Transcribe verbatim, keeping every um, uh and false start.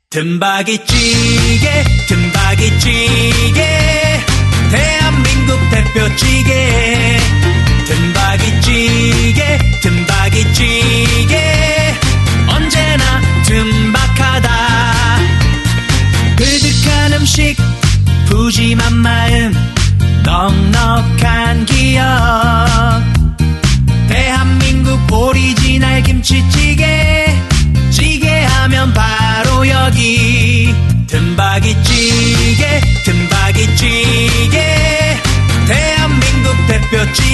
뜸박이찌개 뜸박이찌개 대한민국 대표찌개 뜸박이찌개 뜸박이찌개 언제나 뜸박하다. 그득한 음식 푸짐한 마음 넉넉한 기억 대한민국 오리지널 김치찌개 찌개하면 바로 여기 뜸박이찌개 뜸박이찌개 대한민국 대표찌개